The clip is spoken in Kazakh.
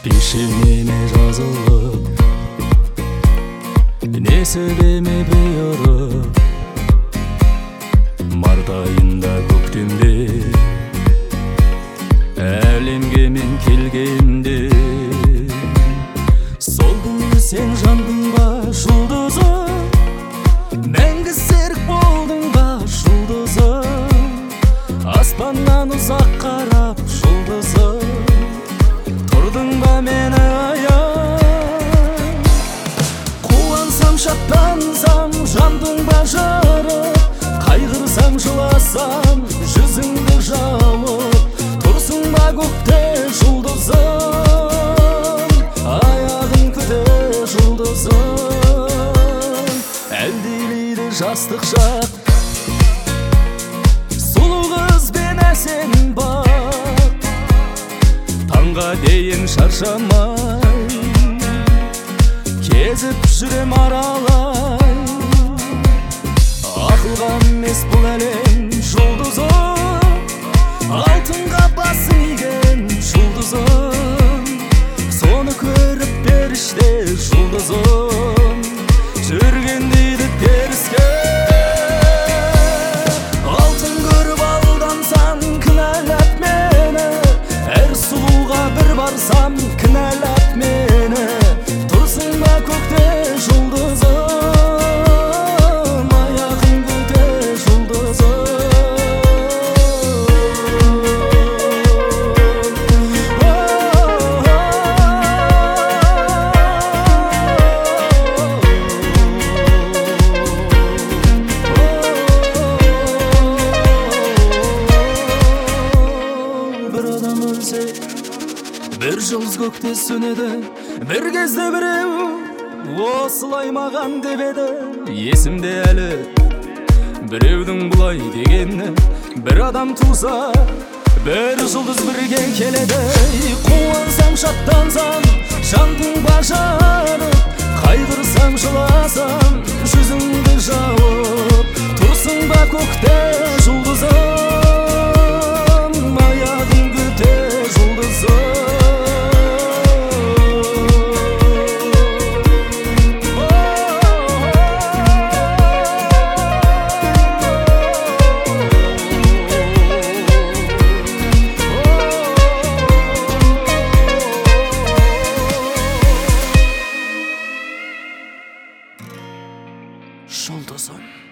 Пишемеме жазылып, не себеме бұйырып, март айында көктемде әлемге мен келгенде, сол күні сен жандың ба жұлдызым, мәңгі серік болдың ба жұлдызым, аспаннан ұзақ қарап жұлдызым, тұрдың ба мені аяп, қуансам шаттансам жандың ба жарып, қайғырсам жыласам жүзіңді жауып, тұрсың ба көкте жұлдызым, аяғын күте жұлдызым, әлдилейді жастық шақ, сұлу қыз бен әсем бақ, таңға дейін шаршамай кезіп жүрем аралай, ақылға емес бұл әлем жұлдызым, алтынға басын иген жұлдызым, соны көріп періште жұлдызым, жүрген дейді теріске. Алтын көріп алдансам кінәлап мені, әр сұлуға бір барсам кінәлап мені, тұрсың ба көкте жұлдызым, аяғын күте жұлдызым. Bir adam ölse, bir жұлдыз көкте сөнеді, бір кезде біреу осылай маған деп еді. Есімде әлі біреудің бұлай дегені, бір адам туса, бір жұлдыз бірге келеді. Қуансам шаттансам жандың ба жарып, қайғырсам жыласам жүзіңді жауып, тұрсың ба көкте жұлдызым, аяғын күте жұлдызым. Жұлдызым.